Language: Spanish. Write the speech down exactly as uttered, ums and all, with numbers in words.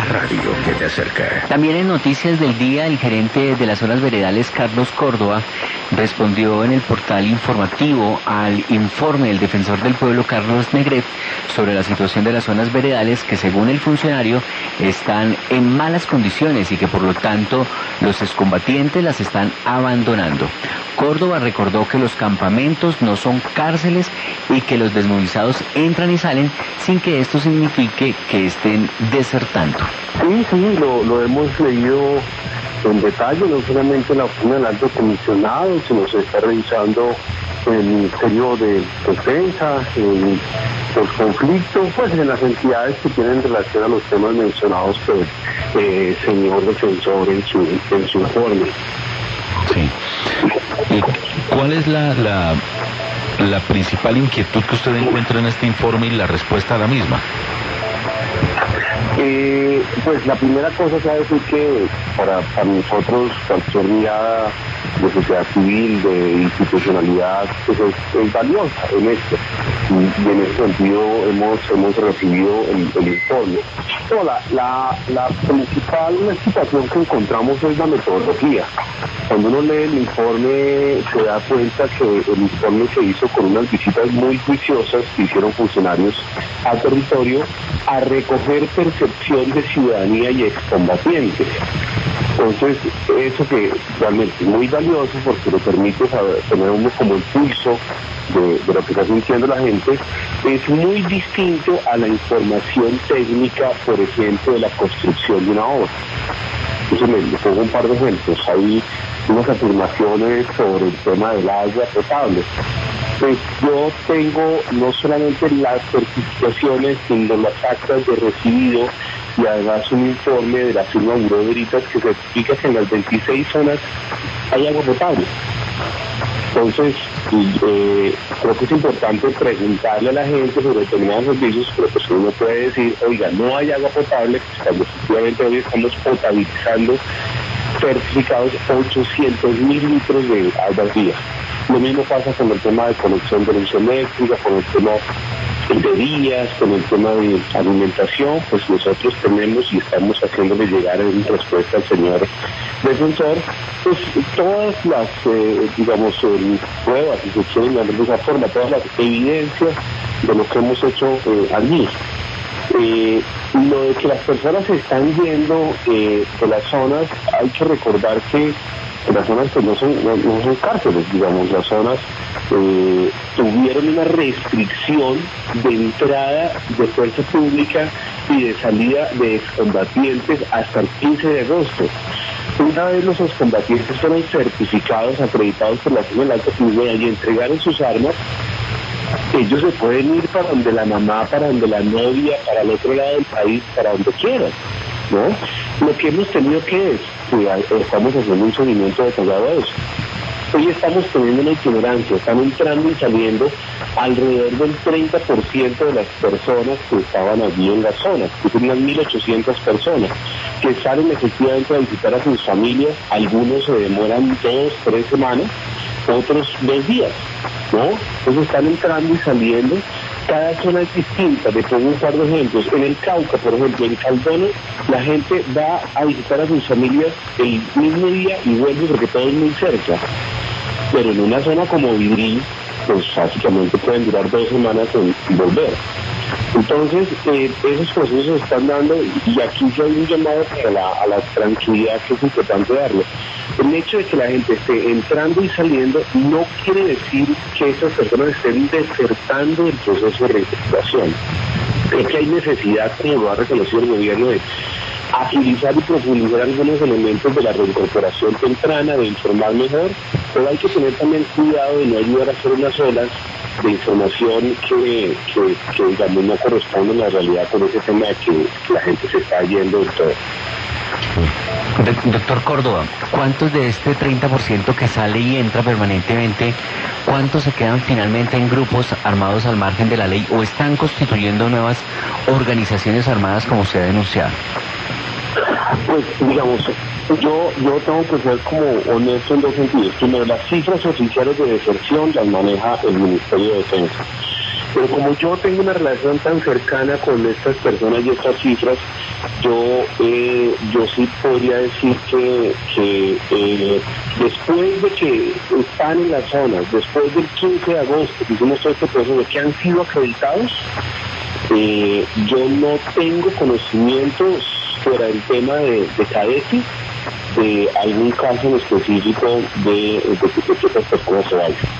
radio que te acerca. También en Noticias del Día, el gerente de las zonas veredales, Carlos Córdoba, respondió en el portal informativo al informe del defensor del pueblo, Carlos Negret, sobre la situación de las zonas veredales que, según el funcionario, están en malas condiciones y que por lo tanto los excombatientes las están abandonando. Córdoba recordó que los campamentos no son cárceles y que los desmovilizados entran y salen sin que esto signifique que estén desertando. Sí, sí, lo, lo hemos leído en detalle, no solamente en la oficina del alto comisionado, sino se está revisando en el Ministerio de Defensa, en los conflictos, pues en las entidades que tienen relación a los temas mencionados por el eh, señor defensor en su, en su informe. Sí. ¿Y cuál es la, la, la principal inquietud que usted encuentra en este informe y la respuesta a la misma? Eh, pues la primera cosa es decir que para, para nosotros cualquier mirada de sociedad civil, de institucionalidad, pues es, es valiosa en esto. Y, y en ese sentido hemos, hemos recibido el, el informe. Pero la, la, la principal situación que encontramos es la metodología. Cuando uno lee el informe se da cuenta que el informe se hizo con unas visitas muy juiciosas que hicieron funcionarios al territorio a recoger percepción de ciudadanía y excombatientes. Entonces, eso que realmente es muy valioso porque le permite saber, tener uno como el pulso de, de lo que está sintiendo la gente, es muy distinto a la información técnica, por ejemplo, de la construcción de una obra. Entonces, me, le pongo un par de ejemplos. Hay unas afirmaciones sobre el tema del agua potable. Pues yo tengo no solamente las certificaciones, sino las actas de recibido y además un informe de la firma Buró de Veritas que certifica que en las veintiséis zonas hay agua potable. Entonces, eh, creo que es importante preguntarle a la gente sobre determinados servicios, pero pues uno puede decir, oiga, no hay agua potable, pues cuando efectivamente hoy estamos potabilizando certificados ochocientos mil litros de agua al día. Lo mismo pasa con el tema de conexión de luz eléctrica, con el tema de vías, con el tema de alimentación, pues nosotros tenemos y estamos haciéndole llegar en respuesta al señor defensor, pues todas las, eh, digamos, eh, pruebas, si se quieren llamar de esa forma, todas las evidencias de lo que hemos hecho eh, allí. Eh, lo de que las personas se están yendo eh, de las zonas, hay que recordar que las zonas pues no son, no, no son cárceles, digamos, las zonas eh, tuvieron una restricción de entrada de fuerza pública y de salida de excombatientes hasta el quince de agosto. Una vez los excombatientes fueron certificados, acreditados por la Firma del Alto Comisionado y entregaron sus armas, ellos se pueden ir para donde la mamá, para donde la novia, para el otro lado del país, para donde quieran, ¿no? Lo que hemos tenido que es, que estamos haciendo un seguimiento detallado de eso. Hoy estamos teniendo una itinerancia, están entrando y saliendo alrededor del treinta por ciento de las personas que estaban allí en las zonas, que son unas mil ochocientas personas, que salen efectivamente a visitar a sus familias, algunos se demoran dos, tres semanas, otros dos días, ¿no? Entonces están entrando y saliendo, cada zona es distinta. Le pongo un par de ejemplos. En el Cauca, por ejemplo, en Caldones, la gente va a visitar a sus familias el mismo día y vuelve porque todo es muy cerca. Pero en una zona como Vidrí, pues básicamente pueden durar dos semanas en volver. Entonces, eh, esos procesos se están dando y aquí yo hay un llamado a la, a la tranquilidad que es importante darle. El hecho de que la gente esté entrando y saliendo no quiere decir que esas personas estén desertando el proceso de reintegración. Creo que hay necesidad, como lo ha reconocido el gobierno, de agilizar y profundizar algunos elementos de la reincorporación temprana, de informar mejor, pero hay que tener también cuidado de no ayudar a hacer unas olas de información que, que, que digamos, no corresponden a la realidad con ese tema de que la gente se está yendo de todo. Doctor Córdoba, ¿cuántos de este treinta por ciento que sale y entra permanentemente, cuántos se quedan finalmente en grupos armados al margen de la ley o están constituyendo nuevas organizaciones armadas como se ha denunciado? Pues, digamos, yo, yo tengo que ser como honesto en dos sentidos. Primero, las cifras oficiales de deserción las maneja el Ministerio de Defensa. Pero como yo tengo una relación tan cercana con estas personas y estas cifras, yo eh, yo sí podría decir que, que eh, después de que están en las zonas, después del quince de agosto, que hicimos todo este proceso, de que han sido acreditados, eh, yo no tengo conocimientos fuera del tema de, de Cadeti, de algún caso en específico de, de, de que estas personas se vayan.